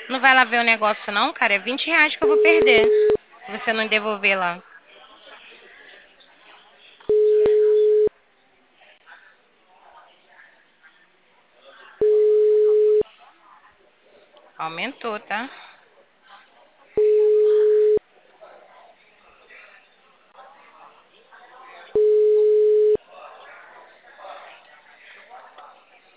Não vai lá ver o negócio não, cara? É R$ 20 que eu vou perder. Se você não devolver lá. Aumentou, tá?